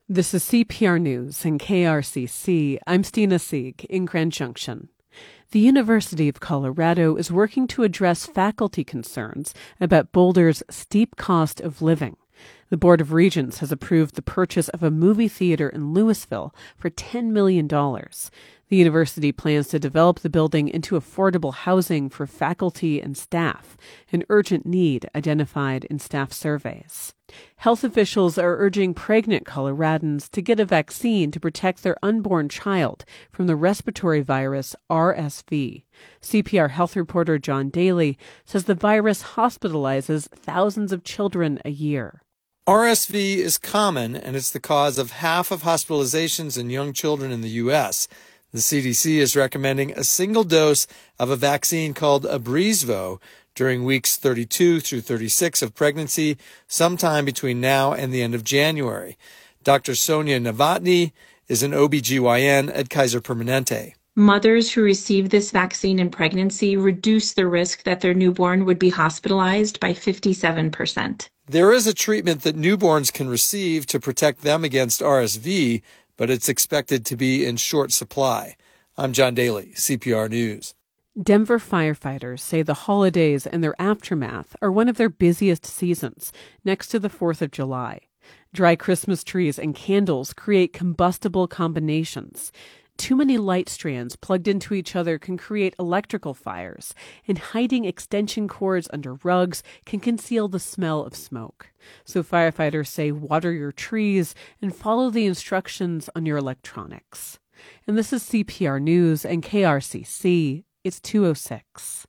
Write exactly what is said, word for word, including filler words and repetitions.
This is C P R News and K R C C. I'm Stina Sieg in Grand Junction. The University of Colorado is working to address faculty concerns about Boulder's steep cost of living. The Board of Regents has approved the purchase of a movie theater in Louisville for ten million dollars. The university plans to develop the building into affordable housing for faculty and staff, an urgent need identified in staff surveys. Health officials are urging pregnant Coloradans to get a vaccine to protect their unborn child from the respiratory virus R S V. C P R health reporter John Daly says the virus hospitalizes thousands of children a year. R S V is common, and it's the cause of half of hospitalizations in young children in the U S The C D C is recommending a single dose of a vaccine called Abrezvo during weeks thirty-two through thirty-six of pregnancy, sometime between now and the end of January. Doctor Sonia Novotny is an O B G Y N at Kaiser Permanente. Mothers who receive this vaccine in pregnancy reduce the risk that their newborn would be hospitalized by fifty-seven percent. There is a treatment that newborns can receive to protect them against R S V, but it's expected to be in short supply. I'm John Daly, C P R News. Denver firefighters say the holidays and their aftermath are one of their busiest seasons, next to the fourth of July. Dry Christmas trees and candles create combustible combinations. Too many light strands plugged into each other can create electrical fires, and hiding extension cords under rugs can conceal the smell of smoke. So firefighters say water your trees and follow the instructions on your electronics. And this is C P R News and K R C C. It's two oh six.